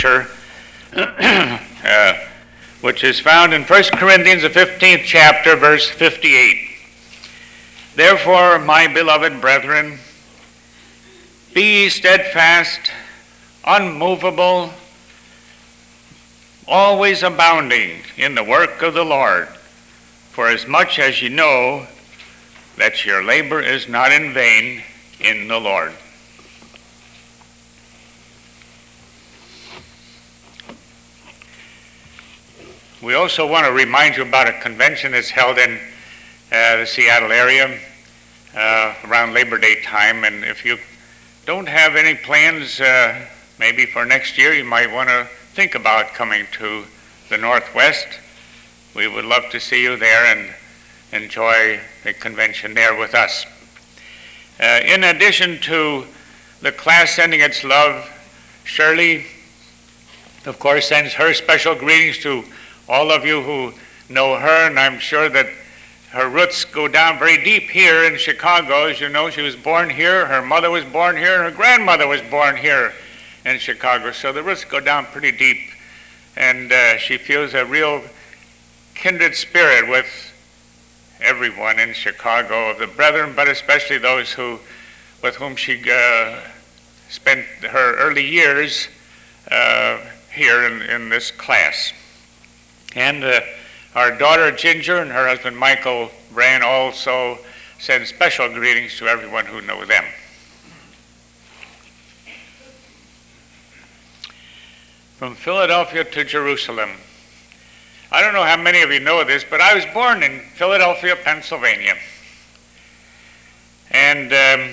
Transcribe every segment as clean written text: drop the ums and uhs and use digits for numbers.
scripture, which is found in 1 Corinthians, the 15th chapter, verse 58. Therefore, my beloved brethren, be ye steadfast, unmovable, always abounding in the work of the Lord, for as much as ye know that your labor is not in vain in the Lord. We also want to remind you about a convention that's held in the Seattle area around Labor Day time, and if you don't have any plans maybe for next year, you might want to think about coming to the Northwest. We would love to see you there and enjoy the convention there with us. In addition to the class sending its love, Shirley, of course, sends her special greetings to all of you who know her, and I'm sure that her roots go down very deep here in Chicago. As you know, she was born here, her mother was born here, and her grandmother was born here in Chicago, so the roots go down pretty deep, and she feels a real kindred spirit with everyone in Chicago, of the brethren, but especially those with whom she spent her early years here in this class. And our daughter Ginger and her husband Michael Brand also send special greetings to everyone who knows them. From Philadelphia to Jerusalem. I don't know how many of you know this, but I was born in Philadelphia, Pennsylvania. And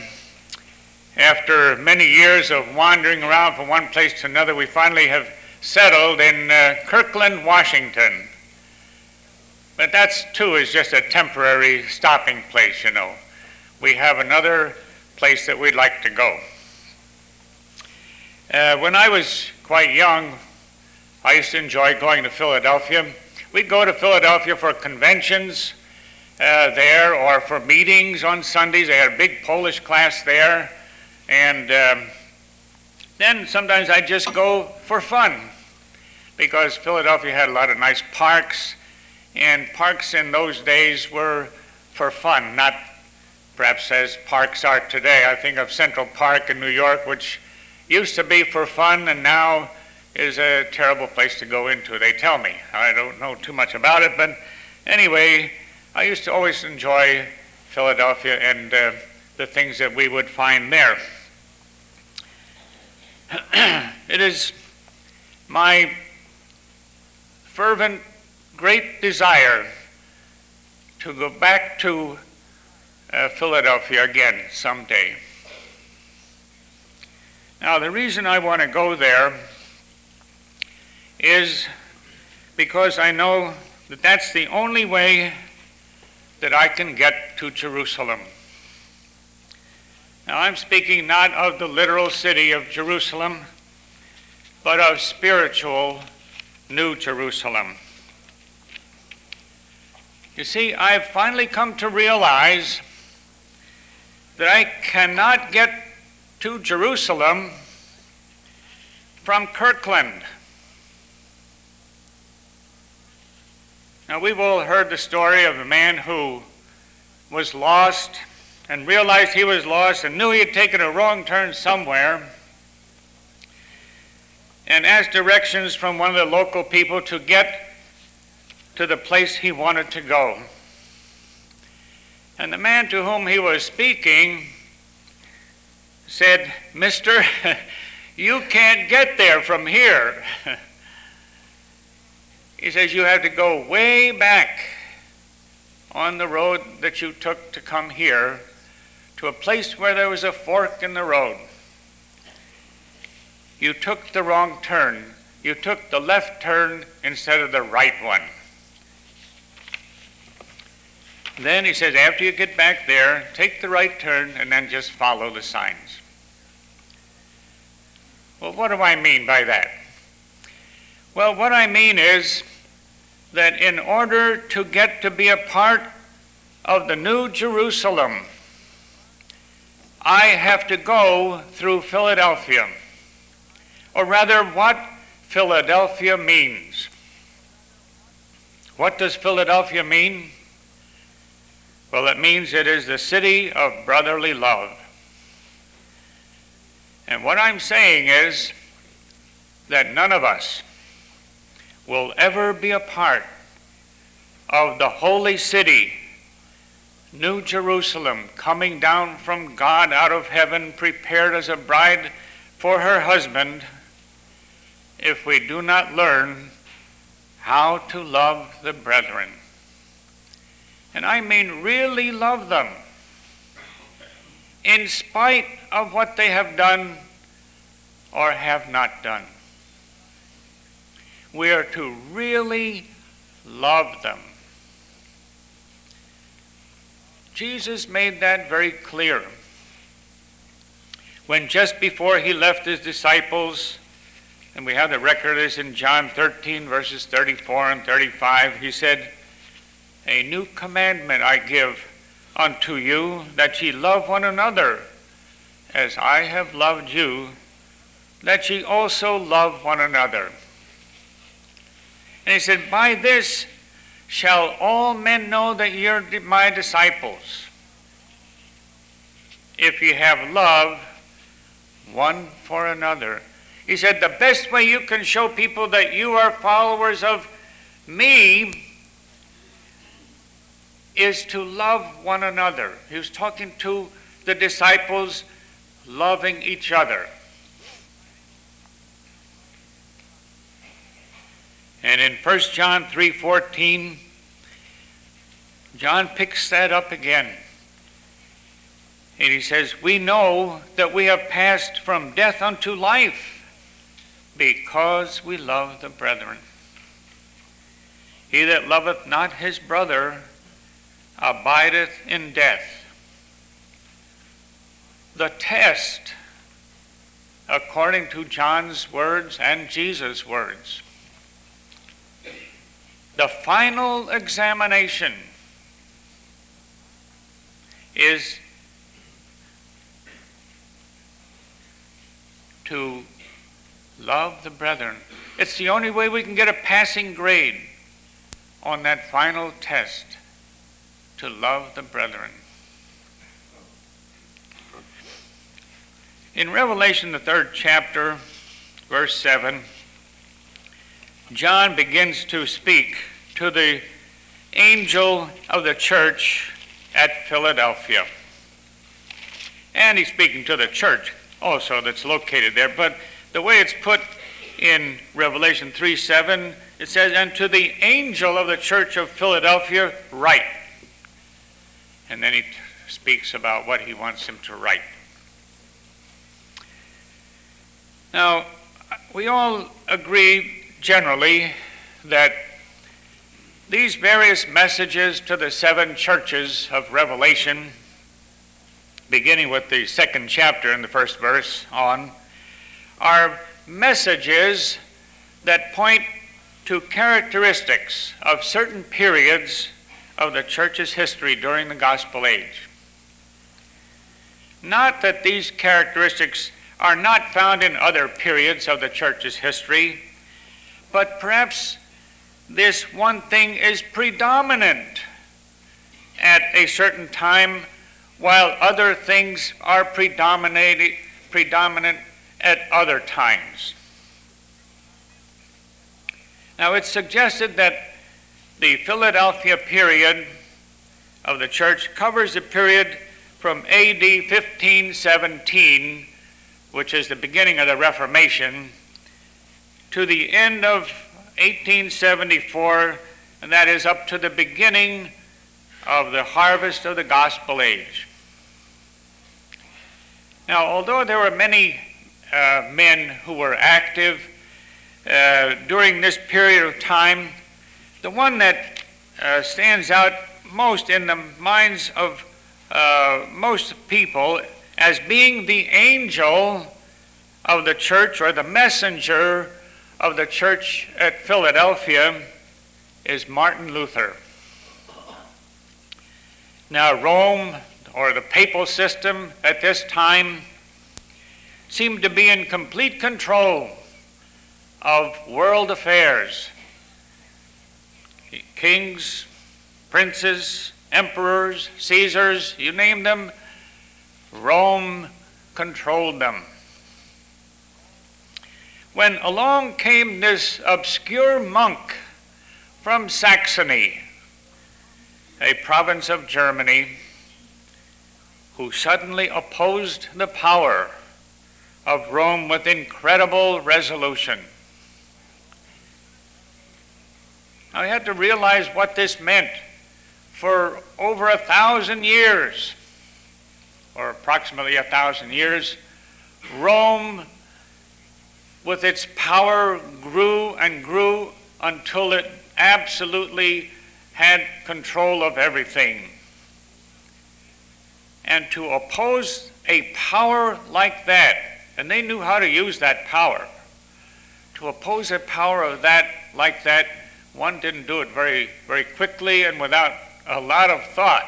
after many years of wandering around from one place to another, we finally have settled in Kirkland, Washington. But that's too is just a temporary stopping place, you know. We have another place that we'd like to go. When I was quite young, I used to enjoy going to Philadelphia. We'd go to Philadelphia for conventions there, or for meetings on Sundays. They had a big Polish class there. And then sometimes I'd just go for fun, because Philadelphia had a lot of nice parks, and parks in those days were for fun, not perhaps as parks are today. I think of Central Park in New York, which used to be for fun and now is a terrible place to go into, they tell me. I don't know too much about it, but anyway, I used to always enjoy Philadelphia and the things that we would find there. It is my fervent, great desire to go back to Philadelphia again someday. Now, the reason I want to go there is because I know that that's the only way that I can get to Jerusalem. Now, I'm speaking not of the literal city of Jerusalem, but of spiritual New Jerusalem. You see, I've finally come to realize that I cannot get to Jerusalem from Kirkland. Now, we've all heard the story of a man who was lost and realized he was lost and knew he had taken a wrong turn somewhere, and asked directions from one of the local people to get to the place he wanted to go. And the man to whom he was speaking said, "Mister, you can't get there from here." He says, "You have to go way back on the road that you took to come here to a place where there was a fork in the road. You took the wrong turn. You took the left turn instead of the right one." Then he says, after you get back there, take the right turn and then just follow the signs. Well, what do I mean by that? Well, what I mean is that in order to get to be a part of the New Jerusalem, I have to go through Philadelphia. Or rather, what Philadelphia means. What does Philadelphia mean? Well, it means it is the city of brotherly love. And what I'm saying is that none of us will ever be a part of the holy city, New Jerusalem, coming down from God out of heaven, prepared as a bride for her husband, if we do not learn how to love the brethren. And I mean really love them, in spite of what they have done or have not done. We are to really love them. Jesus made that very clear when just before he left his disciples, and we have the record of this in John 13, verses 34 and 35, he said, "A new commandment I give unto you, that ye love one another, as I have loved you, that ye also love one another." And he said, "By this shall all men know that ye are my disciples, if ye have love one for another." He said, the best way you can show people that you are followers of me is to love one another. He was talking to the disciples, loving each other. And in 1 John 3:14, John picks that up again. And he says, "We know that we have passed from death unto life, because we love the brethren. He that loveth not his brother abideth in death." The test, according to John's words and Jesus' words, the final examination is to love the brethren. It's the only way we can get a passing grade on that final test, to love the brethren. In Revelation, the 3rd chapter, verse 7, John begins to speak to the angel of the church at Philadelphia. And he's speaking to the church also that's located there. But the way it's put in Revelation 3:7, it says, "And to the angel of the church of Philadelphia write." And then he speaks about what he wants him to write. Now, we all agree generally that these various messages to the 7 churches of Revelation, beginning with the 2nd chapter in the 1st verse on, are messages that point to characteristics of certain periods of the church's history during the gospel age. Not that these characteristics are not found in other periods of the church's history, but perhaps this one thing is predominant at a certain time, while other things are predominant at other times. Now, it's suggested that the Philadelphia period of the church covers the period from AD 1517, which is the beginning of the Reformation, to the end of 1874, and that is up to the beginning of the harvest of the gospel age. Now, although there were many men who were active during this period of time, the one that stands out most in the minds of most people as being the angel of the church, or the messenger of the church at Philadelphia, is Martin Luther. Now, Rome, or the papal system at this time, seemed to be in complete control of world affairs. Kings, princes, emperors, Caesars, you name them, Rome controlled them. When along came this obscure monk from Saxony, a province of Germany, who suddenly opposed the power of Rome with incredible resolution. Now, you had to realize what this meant. For over 1,000 years, or approximately 1,000 years, Rome, with its power, grew and grew until it absolutely had control of everything. And to oppose a power like that, and they knew how to use that power, to oppose a power of like that, one didn't do it very, very quickly and without a lot of thought.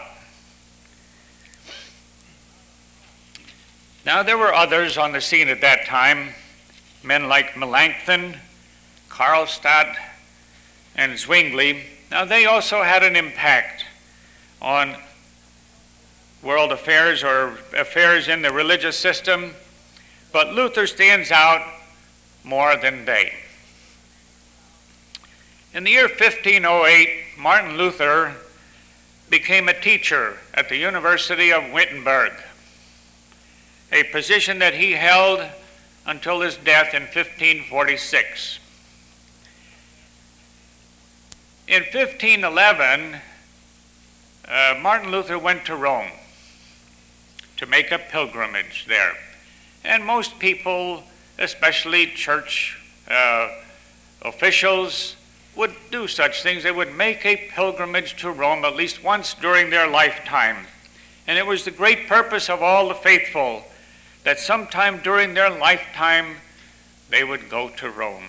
Now, there were others on the scene at that time, men like Melanchthon, Karlstadt, and Zwingli. Now, they also had an impact on world affairs or affairs in the religious system, but Luther stands out more than they. In the year 1508, Martin Luther became a teacher at the University of Wittenberg, a position that he held until his death in 1546. In 1511, Martin Luther went to Rome to make a pilgrimage there. And most people, especially church officials, would do such things. They would make a pilgrimage to Rome at least once during their lifetime. And it was the great purpose of all the faithful that sometime during their lifetime they would go to Rome.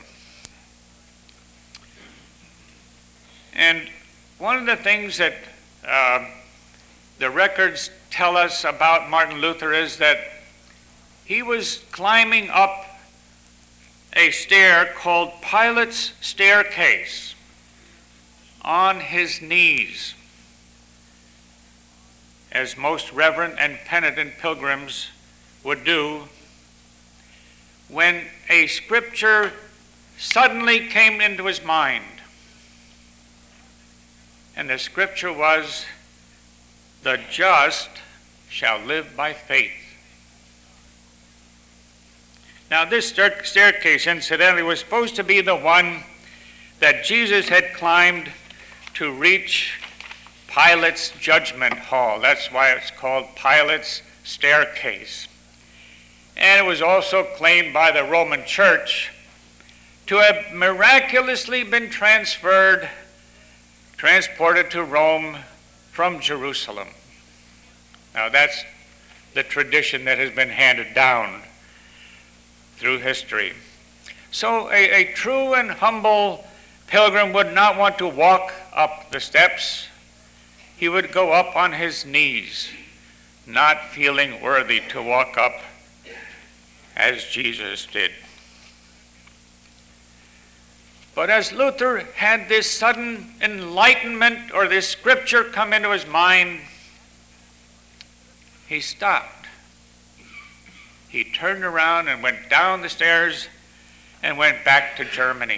And one of the things that the records tell us about Martin Luther is that he was climbing up a stair called Pilate's Staircase on his knees, as most reverent and penitent pilgrims would do, when a scripture suddenly came into his mind. And the scripture was, "The just shall live by faith." Now, this staircase, incidentally, was supposed to be the one that Jesus had climbed to reach Pilate's judgment hall. That's why it's called Pilate's Staircase. And it was also claimed by the Roman Church to have miraculously been transported to Rome from Jerusalem. Now, that's the tradition that has been handed down through history. So a true and humble pilgrim would not want to walk up the steps. He would go up on his knees, not feeling worthy to walk up as Jesus did. But as Luther had this sudden enlightenment, or this scripture come into his mind, he stopped. He turned around and went down the stairs and went back to Germany.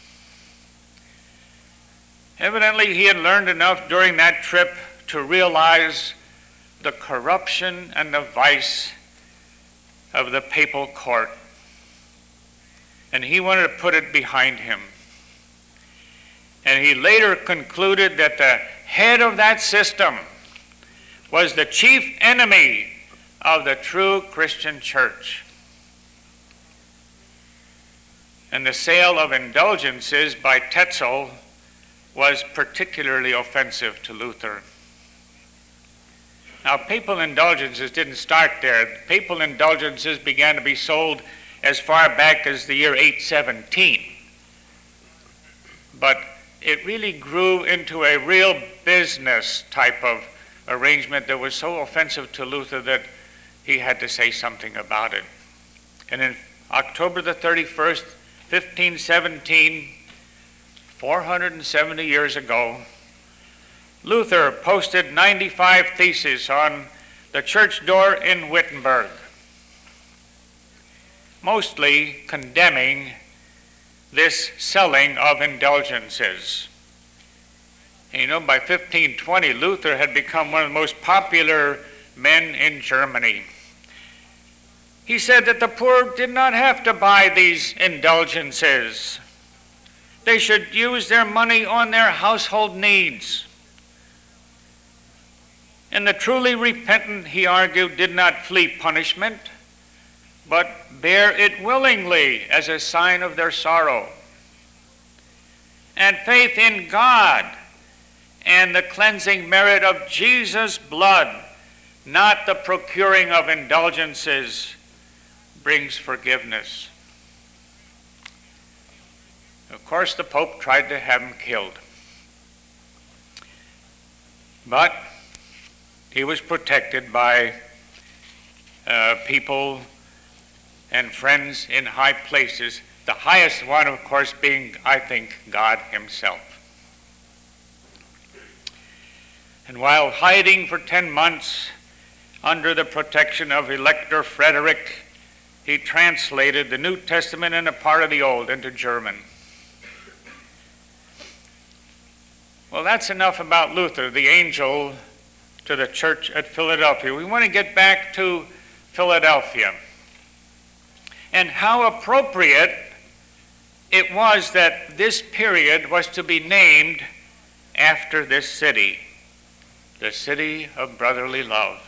Evidently, he had learned enough during that trip to realize the corruption and the vice of the papal court. And he wanted to put it behind him. And he later concluded that the head of that system was the chief enemy of the true Christian church. And the sale of indulgences by Tetzel was particularly offensive to Luther. Now, papal indulgences didn't start there. Papal indulgences began to be sold as far back as the year 817. But it really grew into a real business type of arrangement that was so offensive to Luther that he had to say something about it. And in October the 31st, 1517, 470 years ago, Luther posted 95 theses on the church door in Wittenberg, mostly condemning this selling of indulgences. And you know, by 1520, Luther had become one of the most popular men in Germany. He said that the poor did not have to buy these indulgences. They should use their money on their household needs. And the truly repentant, he argued, did not flee punishment, but bear it willingly as a sign of their sorrow. And faith in God and the cleansing merit of Jesus' blood, not the procuring of indulgences, brings forgiveness. Of course, the Pope tried to have him killed. But he was protected by people and friends in high places, the highest one, of course, being, I think, God himself. And while hiding for 10 months under the protection of Elector Frederick, he translated the New Testament and a part of the Old into German. Well, that's enough about Luther, the angel to the church at Philadelphia. We want to get back to Philadelphia and how appropriate it was that this period was to be named after this city, the city of brotherly love.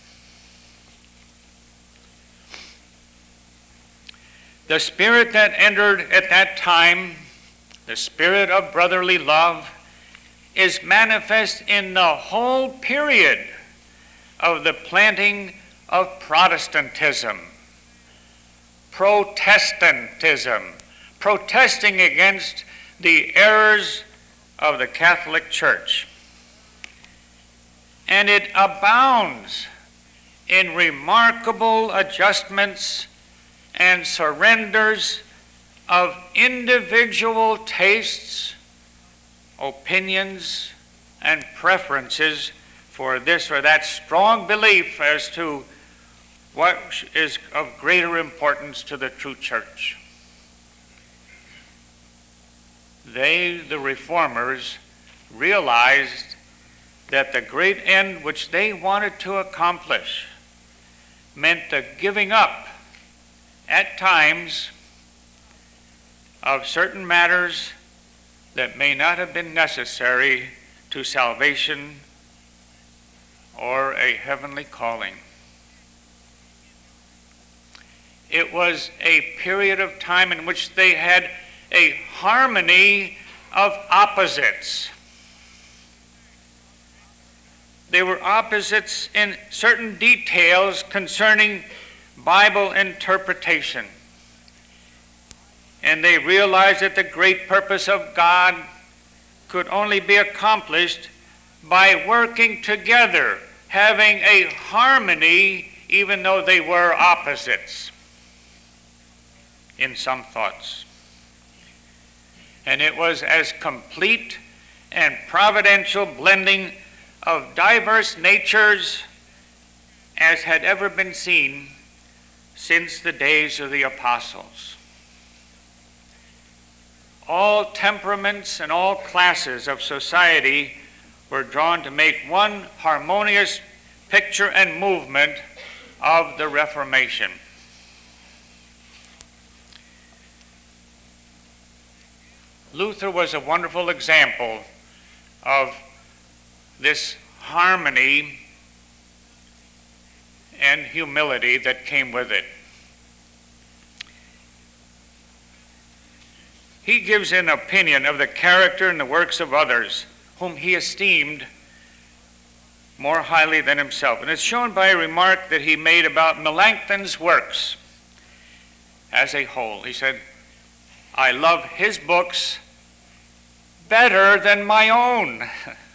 The spirit that entered at that time, the spirit of brotherly love, is manifest in the whole period of the planting of Protestantism, protesting against the errors of the Catholic Church. And it abounds in remarkable adjustments and surrenders of individual tastes, opinions, and preferences for this or that strong belief as to what is of greater importance to the true church. They, the reformers, realized that the great end which they wanted to accomplish meant the giving up at times of certain matters that may not have been necessary to salvation or a heavenly calling. It was a period of time in which they had a harmony of opposites. They were opposites in certain details concerning Bible interpretation. And they realized that the great purpose of God could only be accomplished by working together, having a harmony even though they were opposites in some thoughts. And it was as complete and providential blending of diverse natures as had ever been seen since the days of the apostles. All temperaments and all classes of society were drawn to make one harmonious picture and movement of the Reformation. Luther was a wonderful example of this harmony and humility that came with it. He gives an opinion of the character and the works of others whom he esteemed more highly than himself. And it's shown by a remark that he made about Melanchthon's works as a whole. He said, "I love his books better than my own."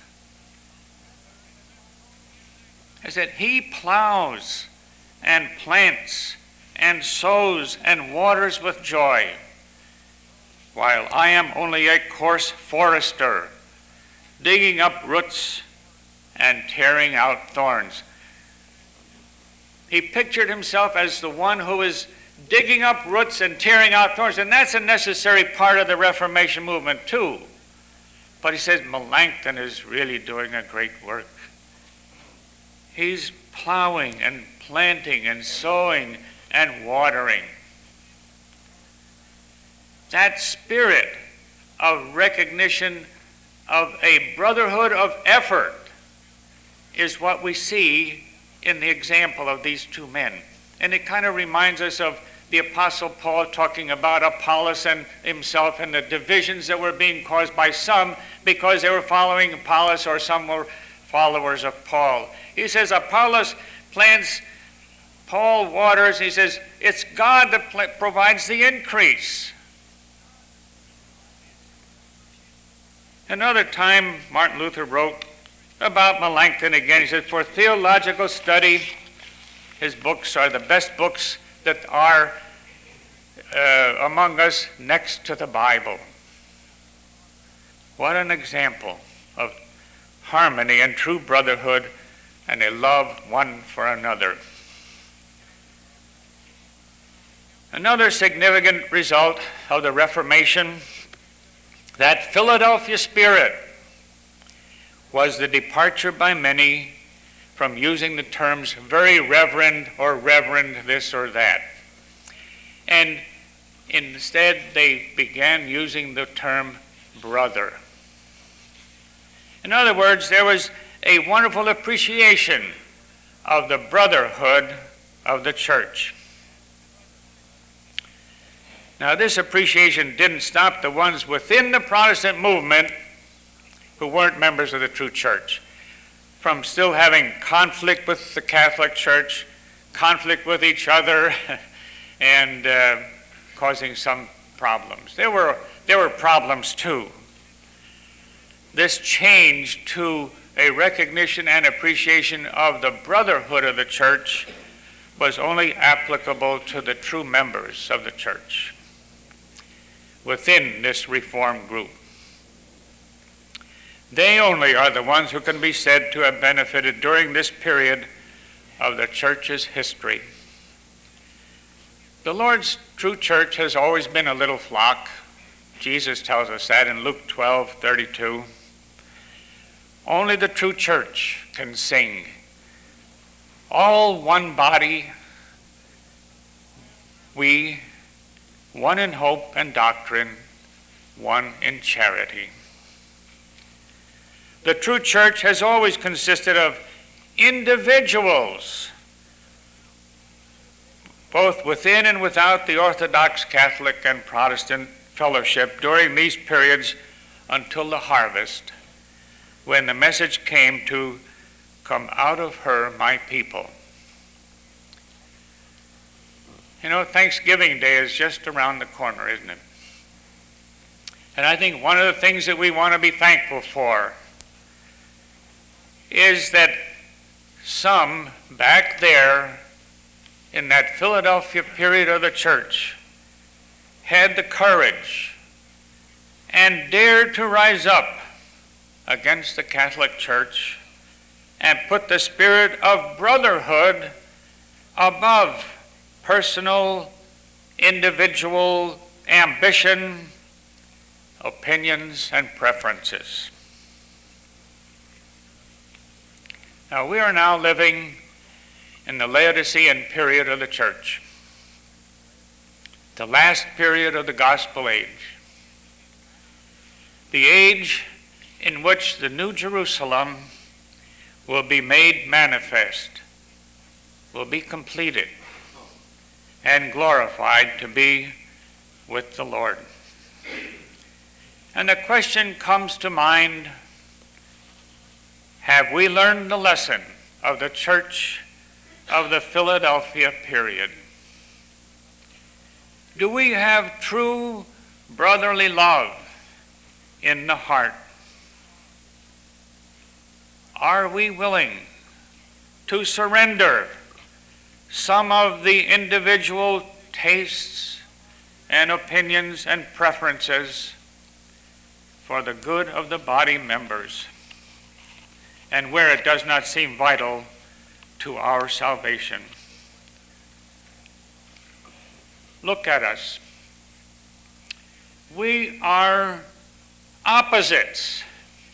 I said, he plows and plants and sows and waters with joy. while I am only a coarse forester, digging up roots and tearing out thorns. He pictured himself as the one who is digging up roots and tearing out thorns, and that's a necessary part of the Reformation movement too. But he says Melanchthon is really doing a great work. He's plowing and planting and sowing and watering. That spirit of recognition of a brotherhood of effort is what we see in the example of these two men. And it kind of reminds us of the Apostle Paul talking about Apollos and himself and the divisions that were being caused by some because they were following Apollos, or some were followers of Paul. He says Apollos plants, Paul waters. He says it's God that provides the increase. Another time, Martin Luther wrote about Melanchthon again. He said, for theological study, his books are the best books that are among us next to the Bible. What an example of harmony and true brotherhood and a love one for another. Another significant result of the Reformation, that Philadelphia spirit, was the departure by many from using the terms very reverend or reverend this or that. And instead they began using the term brother. In other words, there was a wonderful appreciation of the brotherhood of the church. Now, this appreciation didn't stop the ones within the Protestant movement who weren't members of the true church from still having conflict with the Catholic Church, conflict with each other, and causing some problems. There were problems too. This change to a recognition and appreciation of the brotherhood of the church was only applicable to the true members of the church within this Reformed group. They only are the ones who can be said to have benefited during this period of the church's history. The Lord's true church has always been a little flock. Jesus tells us that in Luke 12:32. Only the true church can sing. All one body, we, one in hope and doctrine, one in charity. The true church has always consisted of individuals, both within and without the Orthodox, Catholic, and Protestant fellowship during these periods until the harvest, when the message came to come out of her, my people. You know, Thanksgiving Day is just around the corner, isn't it? And I think one of the things that we want to be thankful for is that some back there in that Philadelphia period of the church had the courage and dared to rise up against the Catholic Church and put the spirit of brotherhood above personal, individual ambition, opinions, and preferences. Now, we are now living in the Laodicean period of the church, the last period of the gospel age, the age in which the New Jerusalem will be made manifest, will be completed, and glorified to be with the Lord. And the question comes to mind, have we learned the lesson of the church of the Philadelphia period? Do we have true brotherly love in the heart? Are we willing to surrender some of the individual tastes and opinions and preferences for the good of the body members, and where it does not seem vital to our salvation. Look at us. We are opposites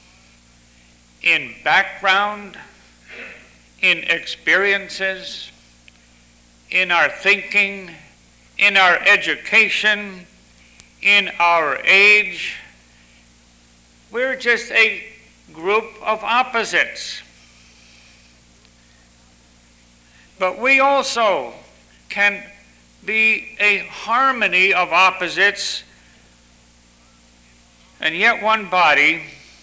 in background, in experiences, in our thinking, in our education, in our age. We're just a group of opposites. But we also can be a harmony of opposites and yet one body,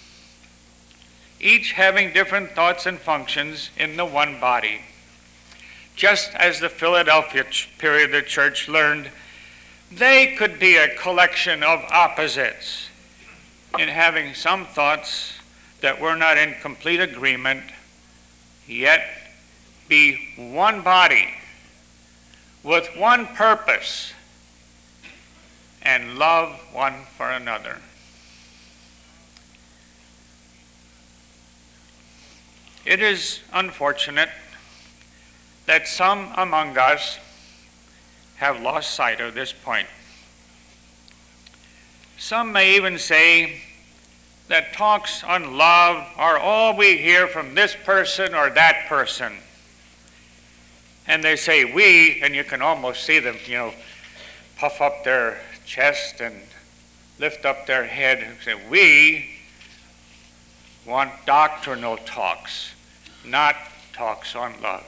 each having different thoughts and functions in the one body. Just as the Philadelphia period of the church learned, they could be a collection of opposites in having some thoughts that were not in complete agreement, yet be one body with one purpose and love one for another. It is unfortunate that some among us have lost sight of this point. Some may even say that talks on love are all we hear from this person or that person. And they say we, and you can almost see them, puff up their chest and lift up their head and say, we want doctrinal talks, not talks on love.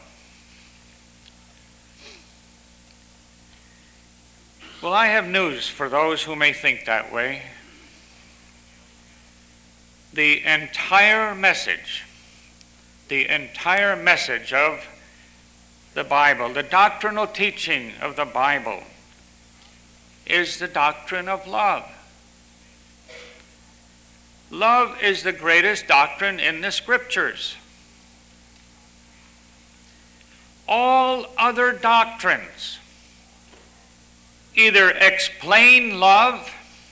Well, I have news for those who may think that way. The entire message of the Bible, the doctrinal teaching of the Bible, is the doctrine of love. Love is the greatest doctrine in the Scriptures. All other doctrines either explain love,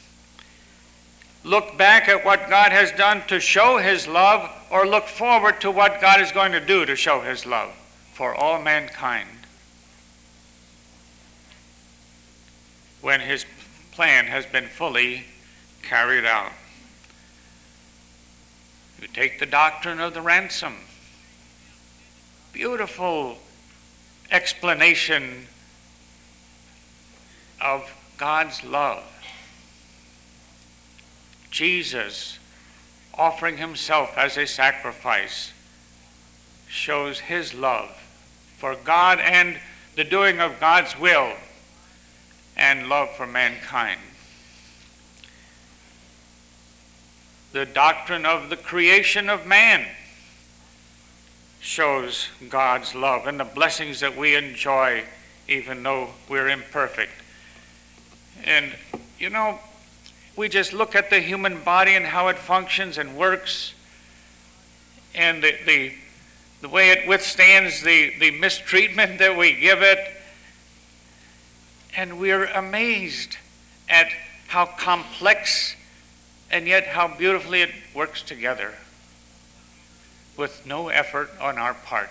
look back at what God has done to show his love, or look forward to what God is going to do to show his love for all mankind when his plan has been fully carried out. You take the doctrine of the ransom. Beautiful explanation of God's love. Jesus offering himself as a sacrifice shows his love for God and the doing of God's will and love for mankind. The doctrine of the creation of man shows God's love and the blessings that we enjoy even though we're imperfect. And, we just look at the human body and how it functions and works and the way it withstands the mistreatment that we give it. And we're amazed at how complex and yet how beautifully it works together with no effort on our part.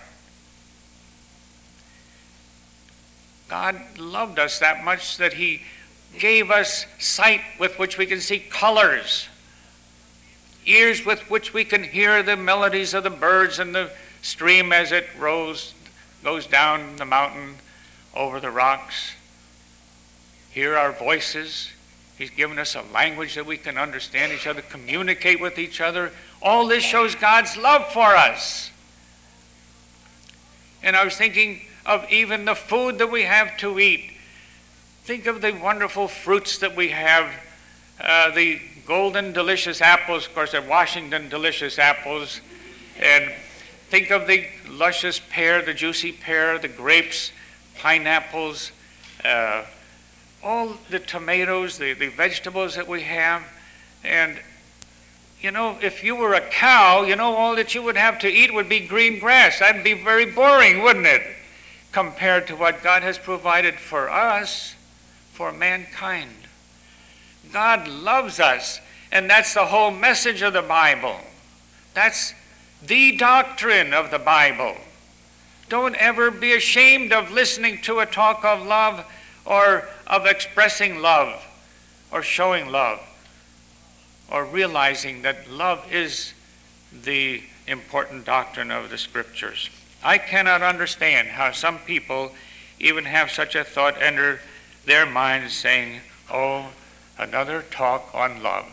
God loved us that much that he gave us sight with which we can see colors, ears with which we can hear the melodies of the birds and the stream as it goes down the mountain over the rocks, hear our voices. He's given us a language that we can understand each other, communicate with each other. All this shows God's love for us. And I was thinking of even the food that we have to eat. Think of the wonderful fruits that we have, the golden delicious apples, of course, they're Washington delicious apples. And think of the luscious pear, the juicy pear, the grapes, pineapples, all the tomatoes, the vegetables that we have. And, if you were a cow, all that you would have to eat would be green grass. That'd be very boring, wouldn't it? Compared to what God has provided for us, for mankind. God loves us, and that's the whole message of the Bible. That's the doctrine of the Bible. Don't ever be ashamed of listening to a talk of love or of expressing love or showing love or realizing that love is the important doctrine of the Scriptures. I cannot understand how some people even have such a thought enter their minds saying, oh, another talk on love.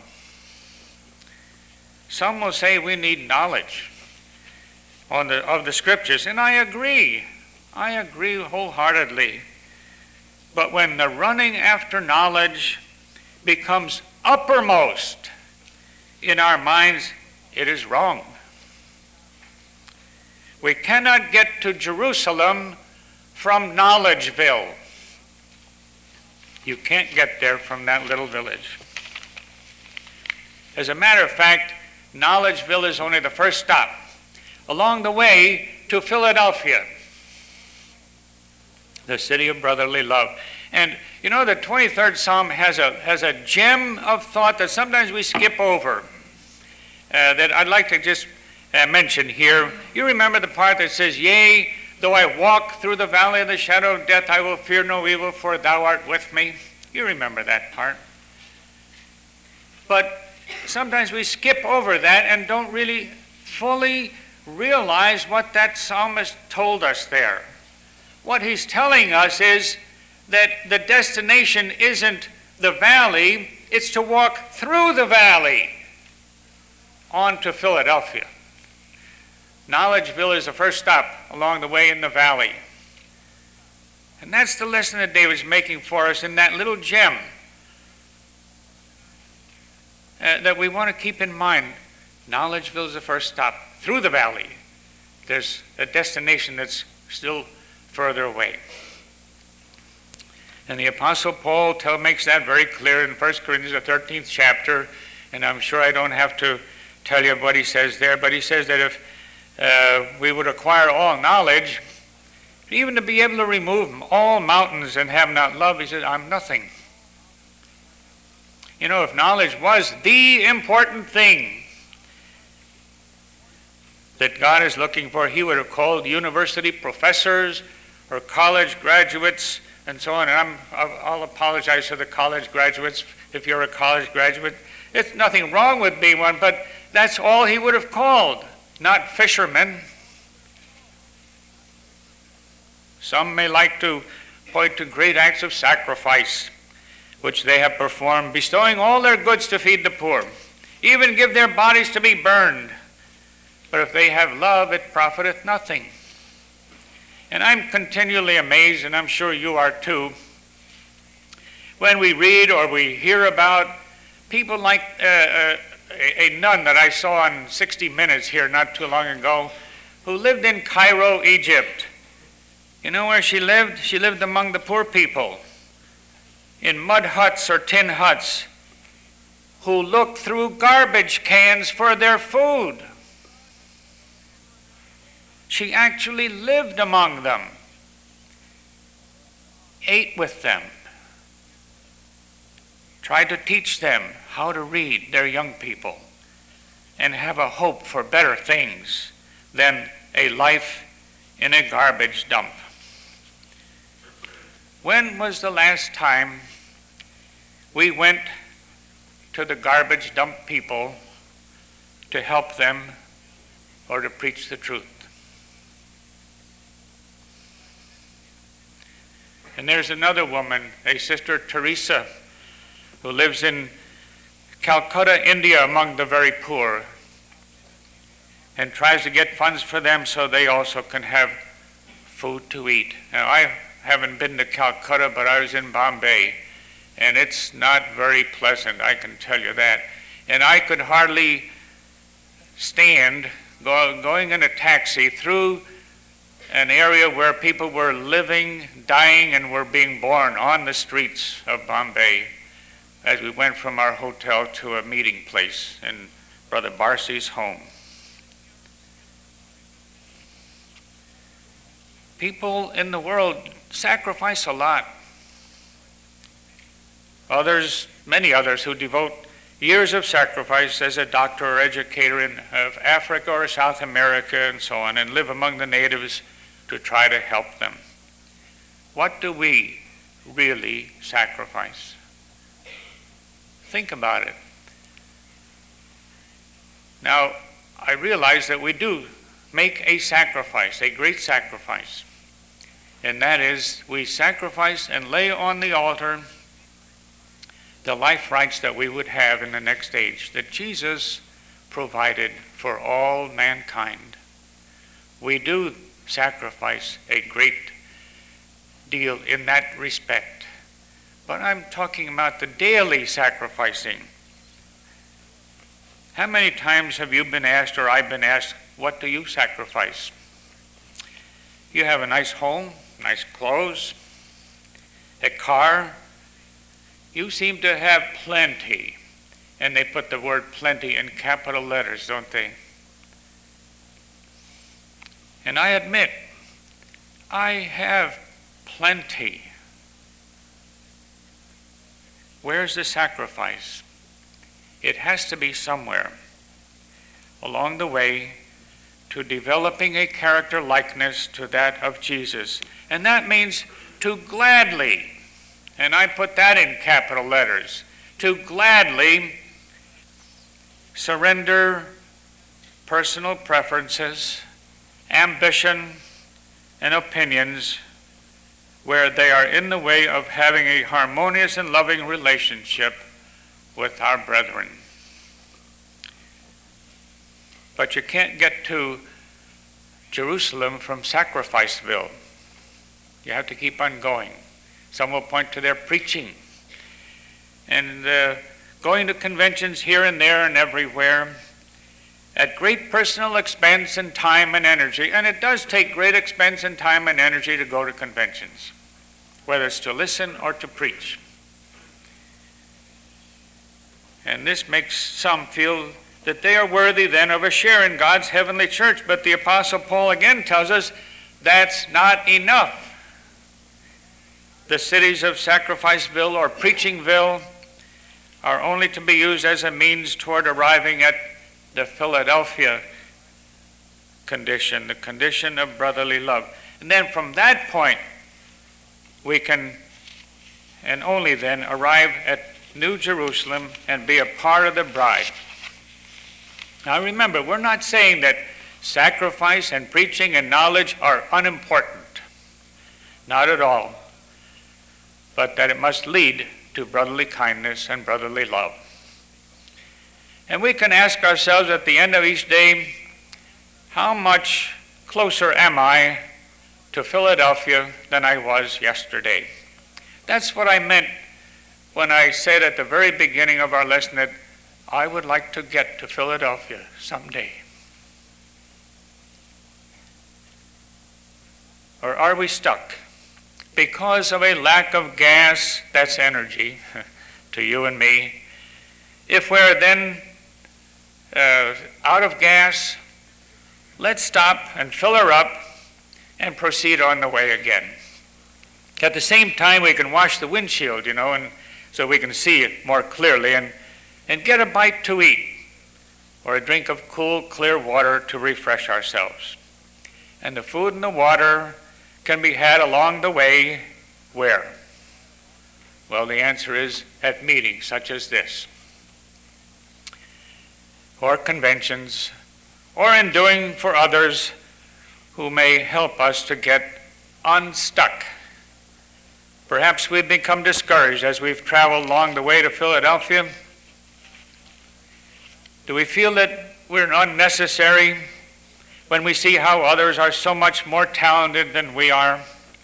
Some will say we need knowledge of the Scriptures, and I agree. I agree wholeheartedly. But when the running after knowledge becomes uppermost in our minds, it is wrong. We cannot get to Jerusalem from Knowledgeville. You can't get there from that little village. As a matter of fact, Knowledgeville is only the first stop along the way to Philadelphia, the city of brotherly love. And you know, the 23rd Psalm has a gem of thought that sometimes we skip over that I'd like to just mention here. You remember the part that says, yea, though I walk through the valley of the shadow of death, I will fear no evil, for thou art with me. You remember that part. But sometimes we skip over that and don't really fully realize what that psalmist told us there. What he's telling us is that the destination isn't the valley, it's to walk through the valley on to Philadelphia. Knowledgeville is the first stop along the way in the valley. And that's the lesson that David's making for us in that little gem that we want to keep in mind. Knowledgeville is the first stop through the valley. There's a destination that's still further away. And the Apostle Paul makes that very clear in 1 Corinthians, the 13th chapter, and I'm sure I don't have to tell you what he says there, but he says that if we would acquire all knowledge, even to be able to remove all mountains and have not love, he says, I'm nothing. You know, if knowledge was the important thing that God is looking for, he would have called university professors or college graduates and so on. And I'll apologize to the college graduates if you're a college graduate. It's nothing wrong with being one, but that's all he would have called, not fishermen. Some may like to point to great acts of sacrifice which they have performed, bestowing all their goods to feed the poor, even give their bodies to be burned. But if they have love, it profiteth nothing. And I'm continually amazed, and I'm sure you are too, when we read or we hear about people like a nun that I saw on 60 Minutes here not too long ago, who lived in Cairo, Egypt. You know where she lived? She lived among the poor people in mud huts or tin huts who looked through garbage cans for their food. She actually lived among them, ate with them, tried to teach them how to read, their young people, and have a hope for better things than a life in a garbage dump. When was the last time we went to the garbage dump people to help them or to preach the truth? And there's another woman, a Sister Teresa, who lives in Calcutta, India, among the very poor, and tries to get funds for them so they also can have food to eat. Now, I haven't been to Calcutta, but I was in Bombay, and it's not very pleasant, I can tell you that. And I could hardly stand going in a taxi through an area where people were living, dying, and were being born on the streets of Bombay as we went from our hotel to a meeting place in Brother Barsi's home. People in the world sacrifice a lot. Others, many others, who devote years of sacrifice as a doctor or educator of Africa or South America and so on, and live among the natives to try to help them. What do we really sacrifice? Think about it. Now, I realize that we do make a sacrifice, a great sacrifice, and that is we sacrifice and lay on the altar the life rights that we would have in the next age, that Jesus provided for all mankind. We do sacrifice a great deal in that respect. But I'm talking about the daily sacrificing. How many times have you been asked, or I've been asked, what do you sacrifice? You have a nice home, nice clothes, a car. You seem to have plenty. And they put the word plenty in capital letters, don't they? And I admit, I have plenty. Where's the sacrifice? It has to be somewhere along the way to developing a character likeness to that of Jesus. And that means to gladly, and I put that in capital letters, to gladly surrender personal preferences, ambition, and opinions where they are in the way of having a harmonious and loving relationship with our brethren. But you can't get to Jerusalem from Sacrificeville. You have to keep on going. Some will point to their preaching and going to conventions here and there and everywhere at great personal expense and time and energy. And it does take great expense and time and energy to go to conventions, whether it's to listen or to preach. And this makes some feel that they are worthy then of a share in God's heavenly church. But the Apostle Paul again tells us that's not enough. The cities of Sacrificeville or Preachingville are only to be used as a means toward arriving at the Philadelphia condition, the condition of brotherly love. And then from that point, we can, and only then, arrive at New Jerusalem and be a part of the bride. Now remember, we're not saying that sacrifice and preaching and knowledge are unimportant. Not at all. But that it must lead to brotherly kindness and brotherly love. And we can ask ourselves at the end of each day, how much closer am I to Philadelphia than I was yesterday? That's what I meant when I said at the very beginning of our lesson that I would like to get to Philadelphia someday. Or are we stuck? Because of a lack of gas, that's energy to you and me. If we're then out of gas, let's stop and fill her up and proceed on the way again. At the same time, we can wash the windshield, and so we can see it more clearly and get a bite to eat or a drink of cool, clear water to refresh ourselves. And the food and the water can be had along the way where? Well, the answer is at meetings such as this, or conventions, or in doing for others who may help us to get unstuck. Perhaps we've become discouraged as we've traveled along the way to Philadelphia. Do we feel that we're unnecessary when we see how others are so much more talented than we are?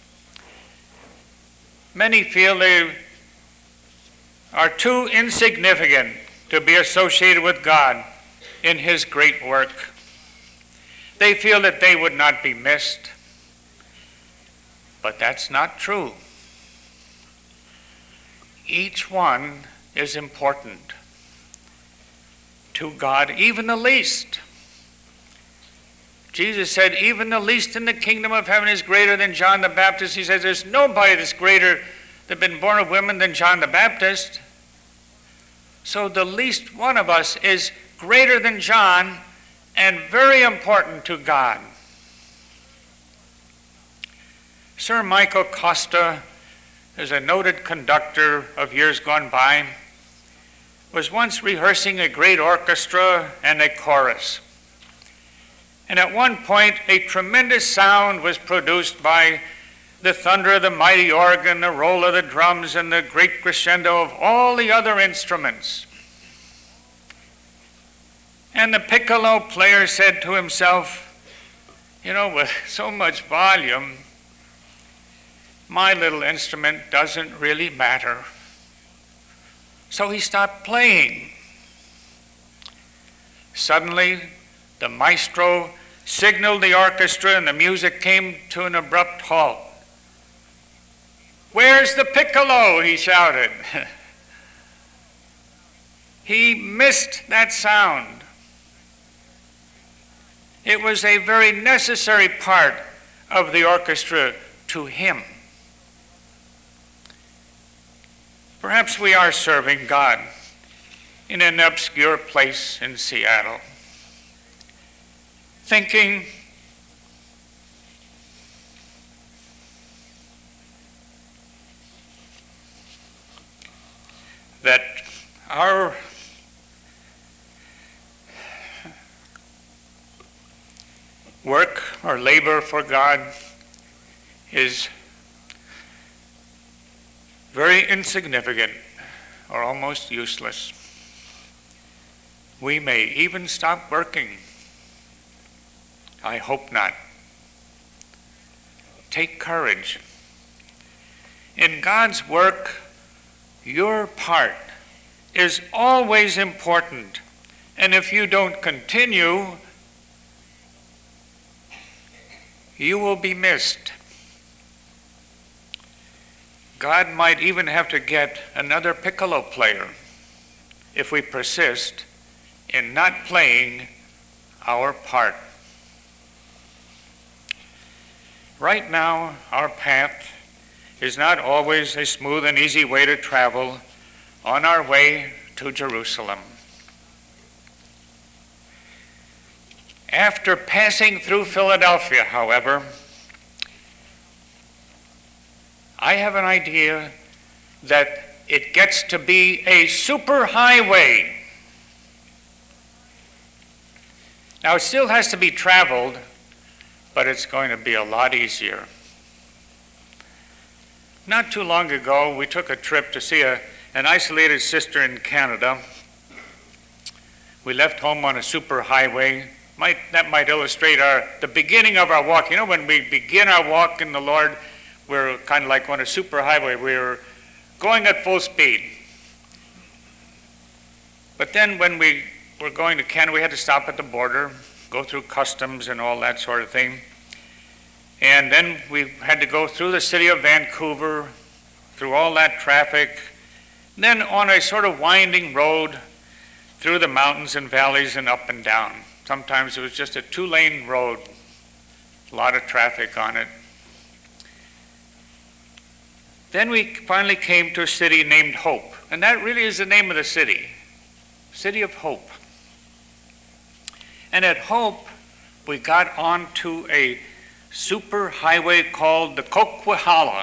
Many feel they are too insignificant to be associated with God in His great work. They feel that they would not be missed. But that's not true. Each one is important to God, even the least. Jesus said, even the least in the kingdom of heaven is greater than John the Baptist. He says, there's nobody that's greater that have been born of women than John the Baptist. So the least one of us is greater than John and very important to God. Sir Michael Costa is a noted conductor of years gone by, was once rehearsing a great orchestra and a chorus. And at one point, a tremendous sound was produced by the thunder of the mighty organ, the roll of the drums, and the great crescendo of all the other instruments. And the piccolo player said to himself, with so much volume, my little instrument doesn't really matter. So he stopped playing. Suddenly, the maestro signaled the orchestra and the music came to an abrupt halt. "Where's the piccolo?" he shouted. He missed that sound. It was a very necessary part of the orchestra to him. Perhaps we are serving God in an obscure place in Seattle, thinking that our work or labor for God is very insignificant or almost useless. We may even stop working. I hope not. Take courage. In God's work, your part is always important, and if you don't continue, you will be missed. God might even have to get another piccolo player if we persist in not playing our part. Right now, our path is not always a smooth and easy way to travel on our way to Jerusalem. After passing through Philadelphia, however, I have an idea that it gets to be a superhighway. Now, it still has to be traveled, but it's going to be a lot easier. Not too long ago, we took a trip to see an isolated sister in Canada. We left home on a superhighway. That might illustrate the beginning of our walk. When we begin our walk in the Lord, we're kind of like on a superhighway. We're going at full speed. But then when we were going to Canada, we had to stop at the border, go through customs and all that sort of thing. And then we had to go through the city of Vancouver, through all that traffic, then on a sort of winding road through the mountains and valleys and up and down. Sometimes it was just a 2-lane road, a lot of traffic on it. Then we finally came to a city named Hope, and that really is the name of the city, City of Hope. And at Hope, we got onto a superhighway called the Coquihalla.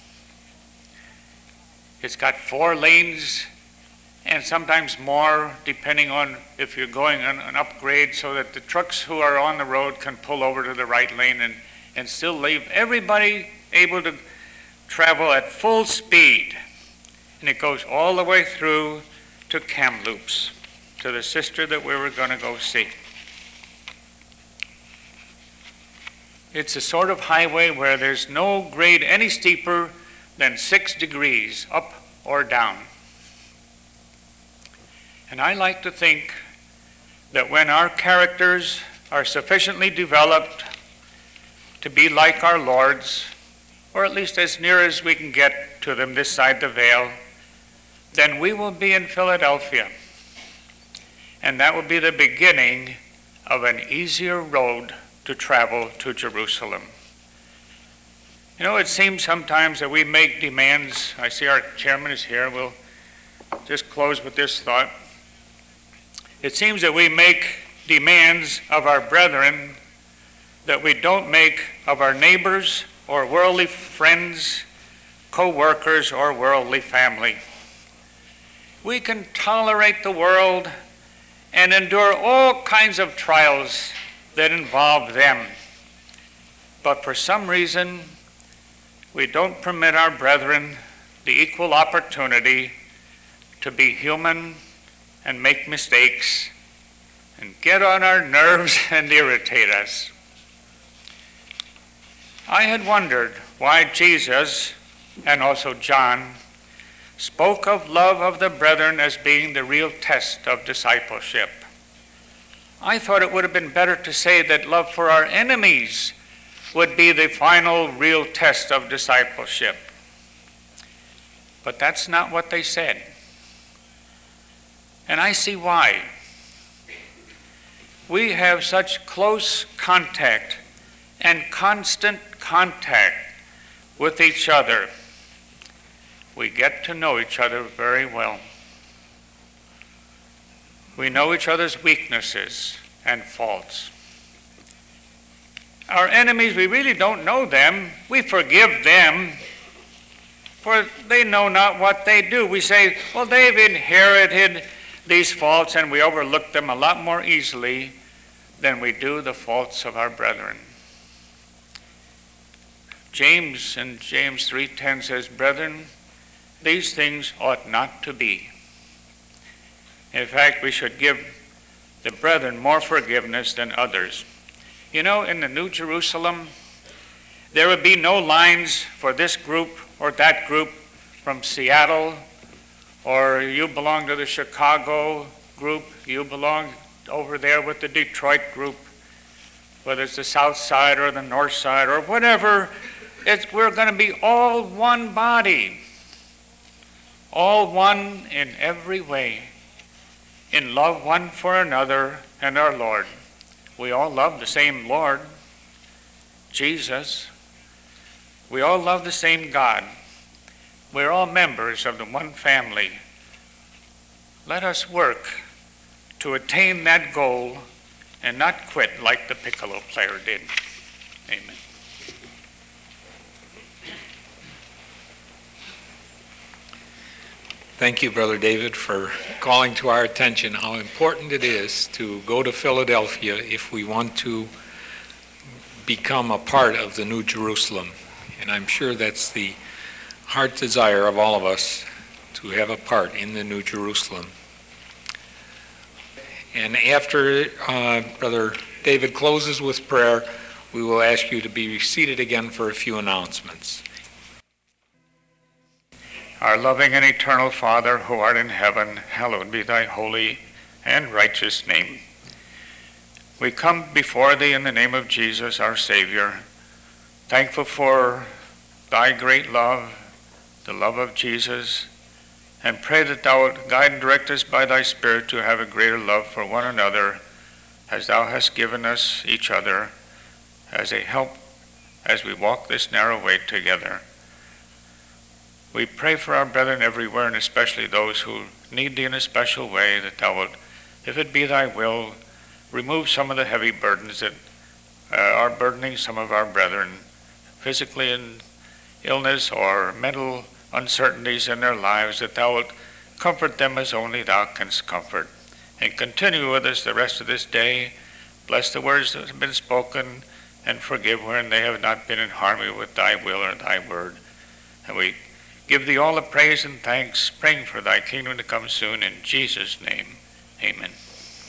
It's got 4 lanes and sometimes more, depending on if you're going on an upgrade, so that the trucks who are on the road can pull over to the right lane and still leave everybody able to travel at full speed. And it goes all the way through to Kamloops, to the sister that we were going to go see. It's a sort of highway where there's no grade any steeper than 6 degrees up or down. And I like to think that when our characters are sufficiently developed to be like our Lord's, or at least as near as we can get to them this side the veil, then we will be in Philadelphia. And that will be the beginning of an easier road to travel to Jerusalem. You know, it seems sometimes that we make demands. I see our chairman is here. We'll just close with this thought. It seems that we make demands of our brethren that we don't make of our neighbors or worldly friends, co-workers, or worldly family. We can tolerate the world and endure all kinds of trials that involve them. But for some reason, we don't permit our brethren the equal opportunity to be human and make mistakes and get on our nerves and irritate us. I had wondered why Jesus, and also John, spoke of love of the brethren as being the real test of discipleship. I thought it would have been better to say that love for our enemies would be the final real test of discipleship. But that's not what they said. And I see why. We have such close contact and constant contact with each other. We get to know each other very well. We know each other's weaknesses and faults. Our enemies, we really don't know them. We forgive them, for they know not what they do. We say, well, they've inherited these faults, and we overlook them a lot more easily than we do the faults of our brethren. James in James 3:10 says, "Brethren, these things ought not to be." In fact, we should give the brethren more forgiveness than others. You know, in the New Jerusalem, there would be no lines for this group or that group from Seattle, or you belong to the Chicago group, you belong over there with the Detroit group, whether it's the South Side or the North Side or whatever. We're going to be all one body, all one in every way, in love one for another and our Lord. We all love the same Lord, Jesus. We all love the same God. We're all members of the one family. Let us work to attain that goal and not quit like the piccolo player did. Amen. Thank you, Brother David, for calling to our attention how important it is to go to Philadelphia if we want to become a part of the New Jerusalem. And I'm sure that's the heart desire of all of us, to have a part in the New Jerusalem. And after Brother David closes with prayer, we will ask you to be seated again for a few announcements. Our loving and eternal Father, who art in heaven, hallowed be thy holy and righteous name. We come before thee in the name of Jesus, our Savior, thankful for thy great love, the love of Jesus, and pray that thou wilt guide and direct us by thy Spirit to have a greater love for one another, as thou hast given us each other as a help as we walk this narrow way together. We pray for our brethren everywhere, and especially those who need thee in a special way, that thou wilt, if it be thy will, remove some of the heavy burdens that are burdening some of our brethren, physically in illness or mental uncertainties in their lives, that thou wilt comfort them as only thou canst comfort. And continue with us the rest of this day. Bless the words that have been spoken, and forgive wherein they have not been in harmony with thy will or thy word. And we give thee all the praise and thanks, praying for thy kingdom to come soon. In Jesus' name, amen.